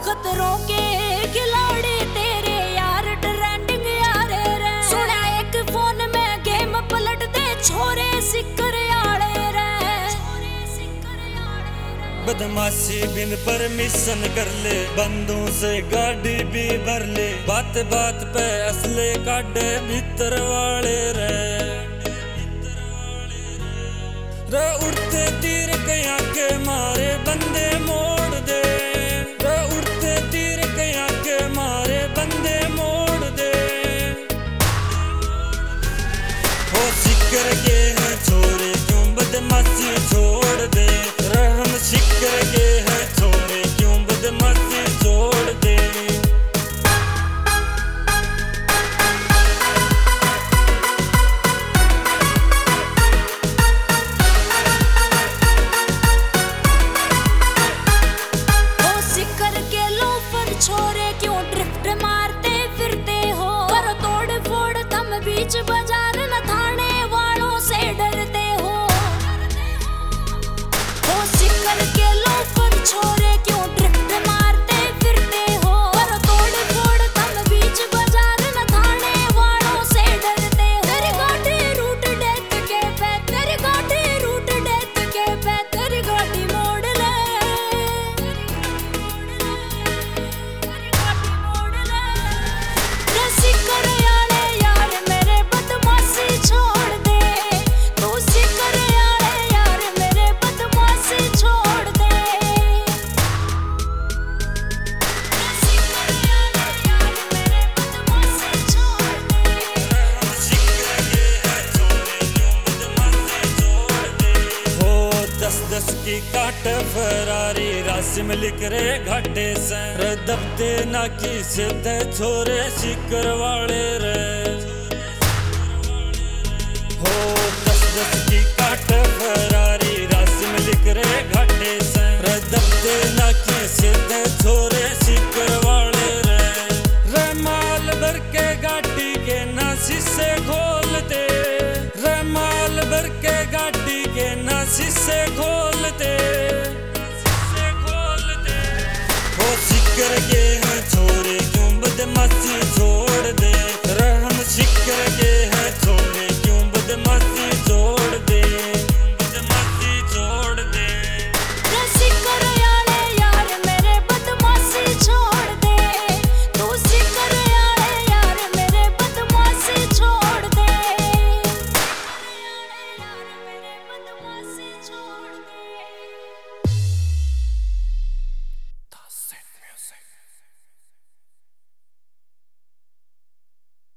खतरों के खिलाड़ी तेरे यार ट्रेंडिंग यार रे। सुना एक फोन में गेम पलट दे छोरे सिक्कर आड़े रे। बदमाशी बिन परमिशन कर ले, बंदों से गाड़ी भी भर ले, बात बात पे असले काटे भीतर वाले रे। उड़ते तीर कया के मारे बंदे मोड़ दे, उड़ते तीर कया के मारे बंदे मोड़ दे। हो सिक्कर के हैं छोरे क्यों बदमाशी छोड़ दे, हम सिक्कर के हैं छोरे क्यों बदमाशी छोड़ दे। छोरे क्यों ड्रिफ्ट मारते फिरते हो, करो तोड़ फोड़ तुम बीच बाजार न थाने वालों से डरते हो। सिक्कर के लोफर छोरे क्यों ड्रिफ्ट मारते फिरते हो, करो तोड़ फोड़ तुम बीच बाजार न थाने वालों से डरते हो। तेरी गाड़ी रूट डेथ के पे, तेरी गाड़ी रूट डेथ के पे, तेरी गाड़ी मोड़ ले। सिक्कर यारे यार मेरे बदमाशी छोड़ दे, तू सिक्कर यारे यार मेरे बदमाशी छोड़ दे। सिक्कर यारे यार मेरे बदमाशी छोड़ दे, सिक्कर के हैं छोरे क्यों बदमाशी छोड़ दे। हो 10-10 की काट फरारी राशि में लिख रे घाटे से, दबते ना की सीधे छोरे सिक्कर वाले रे। हो 10-10 की काट फरारी राशि में लिख रे घाटे से, दबते ना की सीधे छोरे सिक्कर वाले रे। माल भर के गाड़ी के ना शीशे खोलते, माल भर के गाड़ी के ना शीशे खोलते। हो सिक्कर के हैं छोरे क्यों बदमाशी छोड़ दे, हम सिक्कर के हैं छोरे क्यों बदमाशी छोड़ दे, बदमाशी छोड़ दे। सिक्कर यारे यार मेरे बदमाशी छोड़ दे, तू सिक्कर यारे यार मेरे बदमाशी छोड़ दे। यार मेरे बदमाशी छोड़ दे। Music.